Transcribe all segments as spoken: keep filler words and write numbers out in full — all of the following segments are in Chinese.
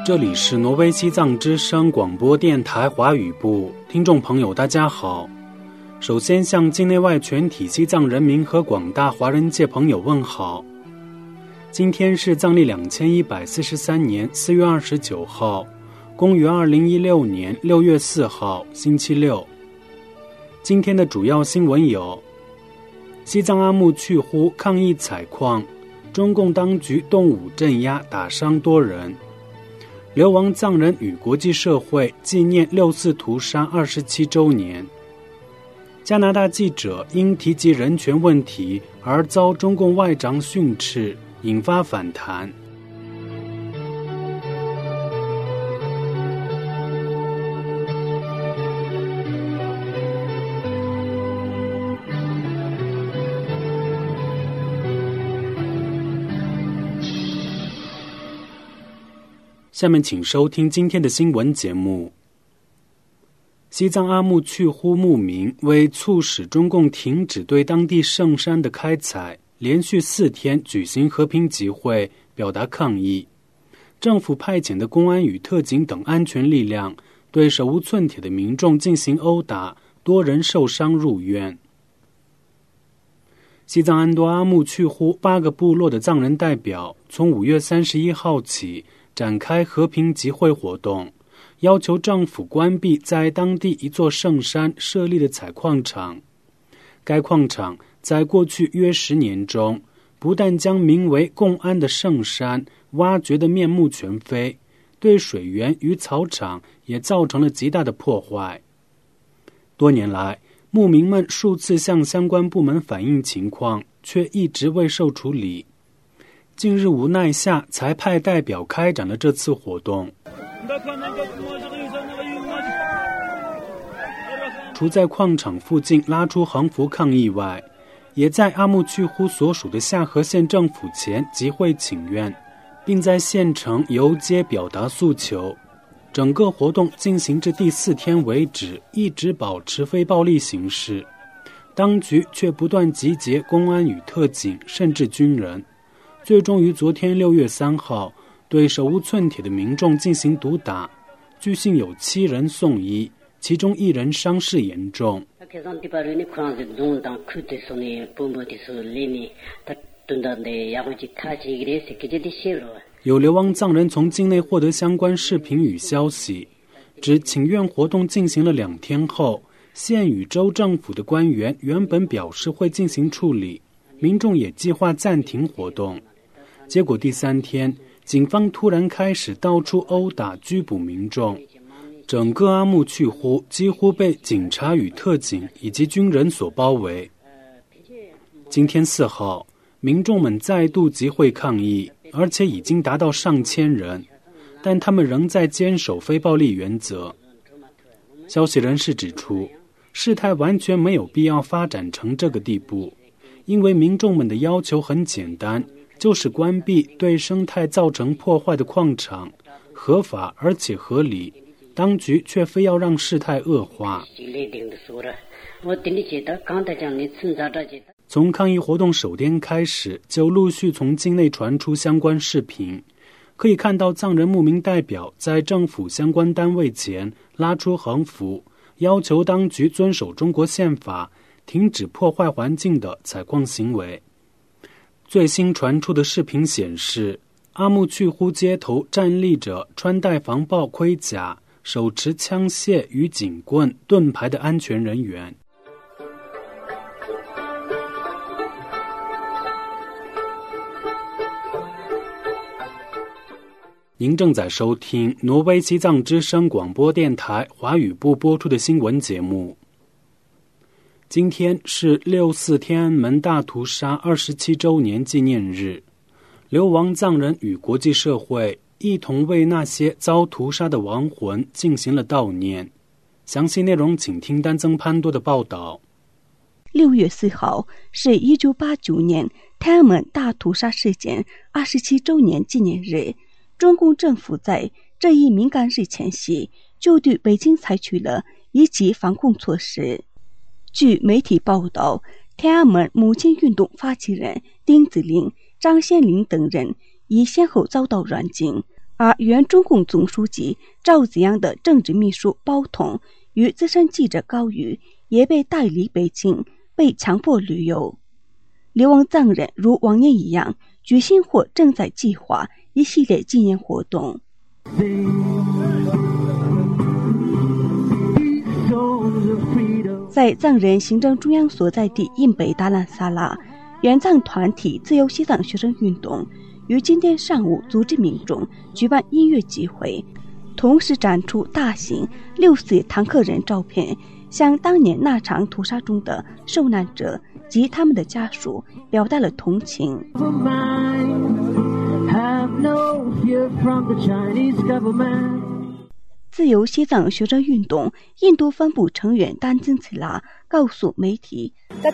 这里是挪威西藏之声广播电台华语部，听众朋友大家好。首先向境内外全体西藏人民和广大华人界朋友问好。今天是藏历两千一百四十三年四月二十九号，公元二零一六年六月四号，星期六。今天的主要新闻有：西藏阿木去呼抗议采矿，中共当局动武镇压，打伤多人；流亡藏人与国际社会纪念六四屠杀二十七周年；加拿大记者因提及人权问题而遭中共外长训斥，引发反弹。下面请收听今天的新闻节目。西藏阿木去呼牧民为促使中共停止对当地圣山的开采，连续四天举行和平集会，表达抗议。政府派遣的公安与特警等安全力量对手无寸铁的民众进行殴打，多人受伤入院。西藏安多阿木去呼八个部落的藏人代表从五月三十一号起展开和平集会活动，要求政府关闭在当地一座圣山设立的采矿场。该矿场在过去约十年中，不但将名为共安的圣山挖掘得面目全非，对水源与草场也造成了极大的破坏。多年来，牧民们数次向相关部门反映情况，却一直未受处理。近日无奈下，才派代表开展了这次活动。除在矿场附近拉出横幅抗议外，也在阿木去呼所属的夏河县政府前集会请愿，并在县城游街表达诉求。整个活动进行至第四天为止，一直保持非暴力形式，当局却不断集结公安与特警，甚至军人，最终于昨天六月三号对手无寸铁的民众进行毒打，据信有七人送医，其中一人伤势严重。有流亡藏人从境内获得相关视频与消息，指请愿活动进行了两天后，县与州政府的官员原本表示会进行处理，民众也计划暂停活动。结果第三天，警方突然开始到处殴打拘捕民众，整个阿木去呼几乎被警察与特警以及军人所包围。今天四号，民众们再度集会抗议，而且已经达到上千人，但他们仍在坚守非暴力原则。消息人士指出，事态完全没有必要发展成这个地步，因为民众们的要求很简单，就是关闭对生态造成破坏的矿场，合法而且合理，当局却非要让事态恶化。从抗议活动首天开始，就陆续从境内传出相关视频，可以看到藏人牧民代表在政府相关单位前拉出横幅，要求当局遵守中国宪法，停止破坏环境的采矿行为。最新传出的视频显示，阿木去呼街头站立着穿戴防爆盔甲、手持枪械与警棍、盾牌的安全人员。您正在收听挪威西藏之声广播电台华语部播出的新闻节目。今天是六四天安门大屠杀二十七周年纪念日，流亡藏人与国际社会一同为那些遭屠杀的亡魂进行了悼念。详细内容请听丹增潘多的报道。 六月四号是一九八九年天安门大屠杀事件二十七周年纪念日。中共政府在这一敏感日前夕，就对北京采取了一级防控措施。据媒体报道，天安门母亲运动发起人丁子霖、张先林等人已先后遭到软禁， 而原中共总书记赵紫阳的政治秘书包同与资深记者高瑜也被带离北京，被强迫旅游。流亡藏人如往年一样举行或正在计划一系列纪念活动。在藏人行政中央所在地印北达兰萨拉，原藏团体自由西藏学生运动于今天上午组织民众举办音乐集会，同时展出大型六四坦克人照片，向当年那场屠杀中的受难者及他们的家属表达了同情。自由西藏学生运动印度分部成员丹津次拉告诉媒体，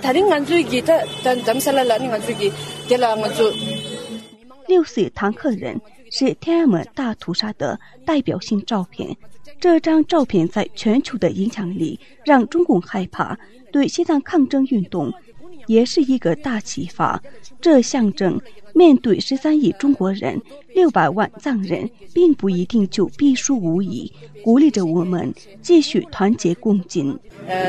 六四坦克人是天安门大屠杀的代表性照片，这张照片在全球的影响力让中共害怕，对西藏抗争运动也是一个大启发。这象征面对十三亿中国人、六百万藏人，并不一定就必输无疑，鼓励着我们继续团结共进。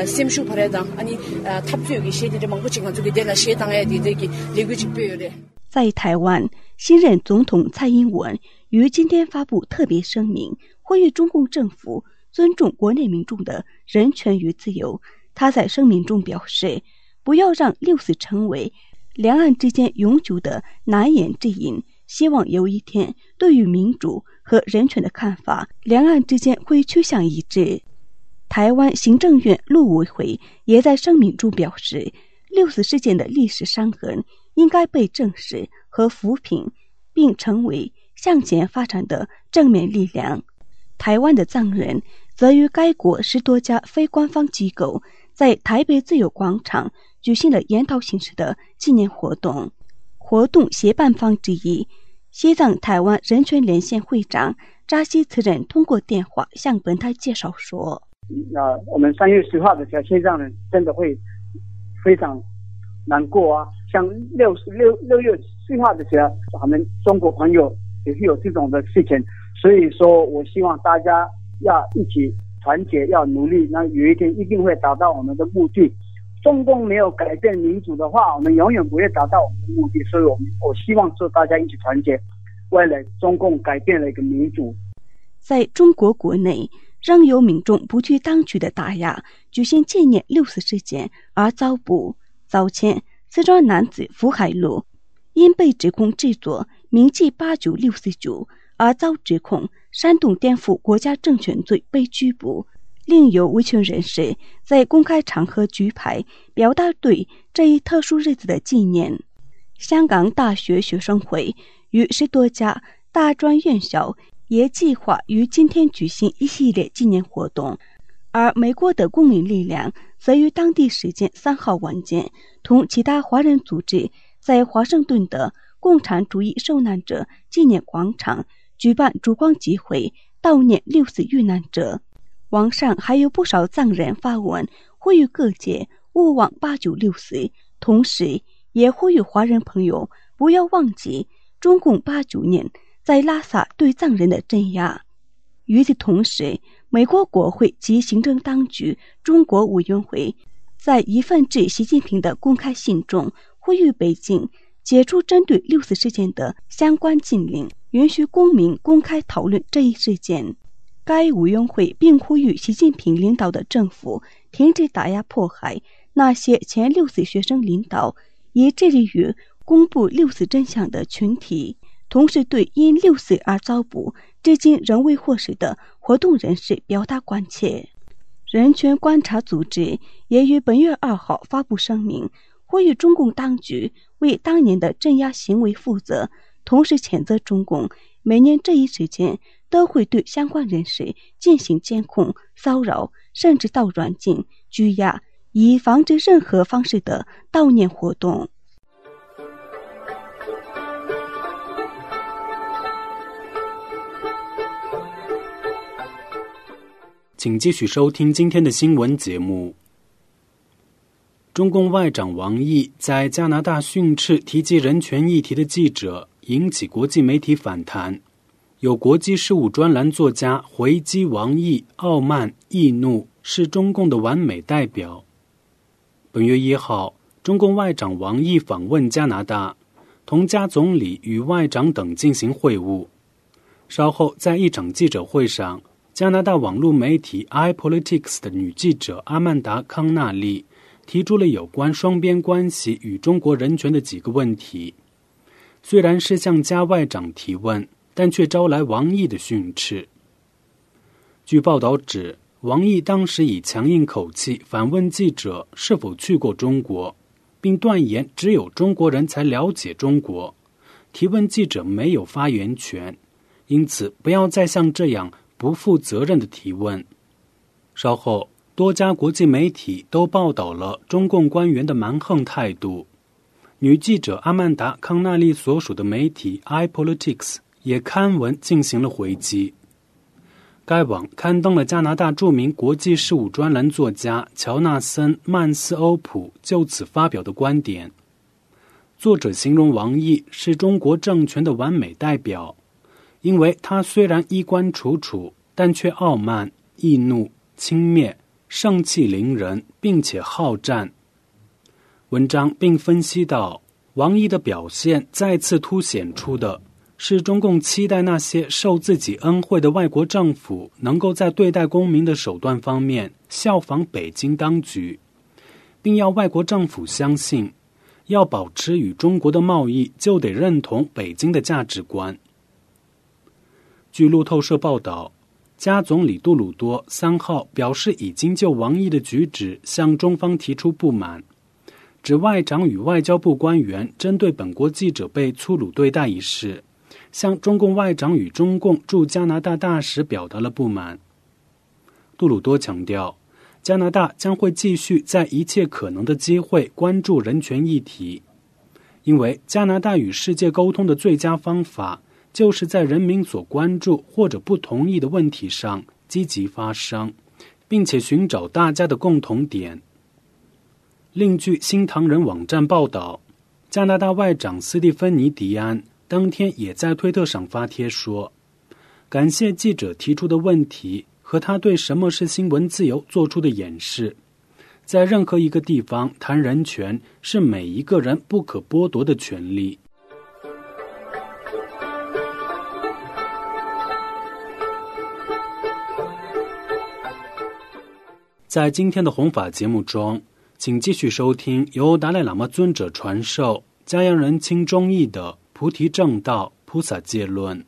在台湾，新任总统蔡英文于今天发布特别声明，呼吁中共政府尊重国内民众的人权与自由。他在声明中表示，不要让六四成为两岸之间永久的难言之隐，希望有一天对于民主和人权的看法，两岸之间会趋向一致。台湾行政院陆委会也在声明中表示，六四事件的历史伤痕应该被正视和抚平，并成为向前发展的正面力量。台湾的藏人则与该国十多家非官方机构在台北自由广场举行了研讨形式的纪念活动。活动协办方之一，西藏台湾人权连线会长扎西慈人通过电话向本台介绍说， 呃，我们三月十号的时候，西藏人真的会非常难过啊。像六六六月四号的时候，我们中国朋友也是有这种的事情，所以说我希望大家要一起团结，要努力，那有一天一定会达到我们的目的。中共没有改变民主的话，我们永远不会达到我们的目的。所以我们我希望说大家一起团结，为了中共改变了一个民主。 在中国国内，仍有民众不惧当局的打压，举行纪念六四事件而遭捕。早前，四川男子福海路因被指控制作铭记八九六四九而遭指控煽动颠覆国家政权罪被拘捕。另有维权人士在公开场合举牌，表达对这一特殊日子的纪念。香港大学学生会与十多家大专院校也计划于今天举行一系列纪念活动，而美国的公民力量则于当地时间三号晚间同其他华人组织在华盛顿的共产主义受难者纪念广场举办烛光集会，悼念六四遇难者。网上还有不少藏人发文呼吁各界勿忘八九六四，同时也呼吁华人朋友不要忘记中共八九年在拉萨对藏人的镇压。与此同时，美国国会及行政当局中国委员会在一份致习近平的公开信中呼吁北京解除针对六四事件的相关禁令，允许公民公开讨论这一事件。该委员会并呼吁习近平领导的政府停止打压迫害那些前六四学生领导，以致力于公布六四真相的群体，同时对因六四而遭捕至今仍未获释的活动人士表达关切。人权观察组织也于本月二号发布声明，呼吁中共当局为当年的镇压行为负责，同时谴责中共每年这一时间都会对相关人士进行监控、骚扰，甚至到软禁、拘押，以防止任何方式的悼念活动。 请继续收听今天的新闻节目。中共外长王毅在加拿大训斥提及人权议题的记者，引起国际媒体反弹。 有国际事务专栏作家回击王毅傲慢易怒是中共的完美代表。本月一号，中共外长王毅访问加拿大，同加总理与外长等进行会晤。稍后在一场记者会上，加拿大网络媒体 iPolitics 的女记者阿曼达·康纳利提出了有关双边关系与中国人权的几个问题。虽然是向加外长提问，但却招来王毅的训斥。据报道指，王毅当时以强硬口气反问记者是否去过中国，并断言只有中国人才了解中国，提问记者没有发言权，因此不要再像这样不负责任的提问。稍后，多家国际媒体都报道了中共官员的蛮横态度。女记者阿曼达·康纳利所属的媒体 iPolitics 也刊文进行了回击。该网刊登了加拿大著名国际事务专栏作家乔纳森·曼斯欧普就此发表的观点。作者形容王毅是中国政权的完美代表，因为他虽然衣冠楚楚，但却傲慢、易怒、轻蔑、盛气凌人，并且好战。文章并分析到，王毅的表现再次凸显出的是中共期待那些受自己恩惠的外国政府能够在对待公民的手段方面效仿北京当局，并要外国政府相信，要保持与中国的贸易就得认同北京的价值观。据路透社报道，加总理杜鲁多三号表示已经就王毅的举止向中方提出不满，指外长与外交部官员针对本国记者被粗鲁对待一事，向中共外长与中共驻加拿大大使表达了不满。杜鲁多强调，加拿大将会继续在一切可能的机会关注人权议题，因为加拿大与世界沟通的最佳方法就是在人民所关注或者不同意的问题上积极发声，并且寻找大家的共同点。另据新唐人网站报道，加拿大外长斯蒂芬妮·迪安当天也在推特上发帖说，感谢记者提出的问题和他对什么是新闻自由做出的演示。在任何一个地方谈人权是每一个人不可剥夺的权利。在今天的弘法节目中，请继续收听由达赖喇嘛尊者传授嘉阳人亲中译的《菩提正道菩萨戒论》。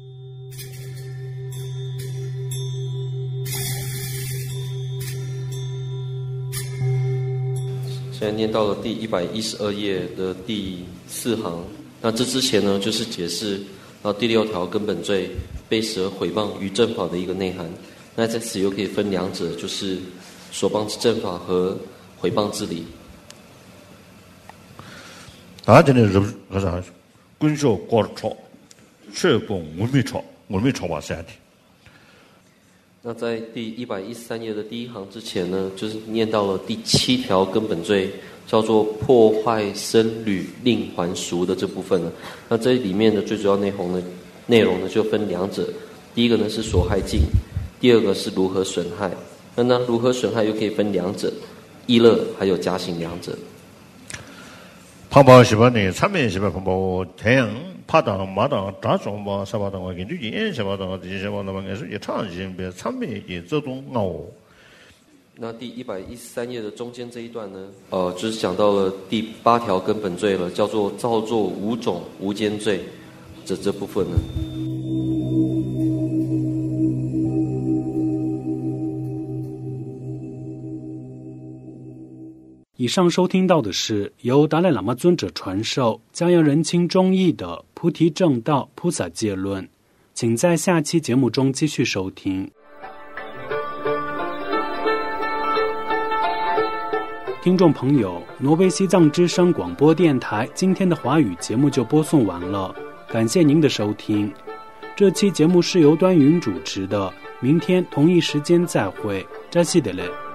现在念到了第一百一十二页的第四行，那这之前呢，就是解释到第六条根本罪背舌毁谤于正法的一个内涵。那在此又可以分两者，就是所谤之正法和毁谤之理。 大家呢是是啥？滚小高超，却共无米超，无米超把三体。 那在第一百一十三页的第一行之前呢，就是念到了第七条根本罪，叫做破坏僧侣令还俗的这部分呢。那这里面的最主要内容呢，内容呢就分两者，第一个呢是所害境，第二个是如何损害。那那如何损害又可以分两者，意乐还有加行两者。 旁包西巴呢，参面西巴旁包太阳。파당 마당 다좀 뭐 사바당 와긴 주지 사바당这些什么那么也是也常见别参面也这种哦。 那第一百一十三页的中间这一段呢，呃，就是讲到了第八条根本罪了，叫做造作五种无间罪，这这部分呢。 以上收听到的是由达赖喇嘛尊者传授嘉阳人亲中译的《菩提正道菩萨戒论》，请在下期节目中继续收听。听众朋友，挪威西藏之声广播电台今天的华语节目就播送完了，感谢您的收听。这期节目是由端云主持的，明天同一时间再会，扎西德勒。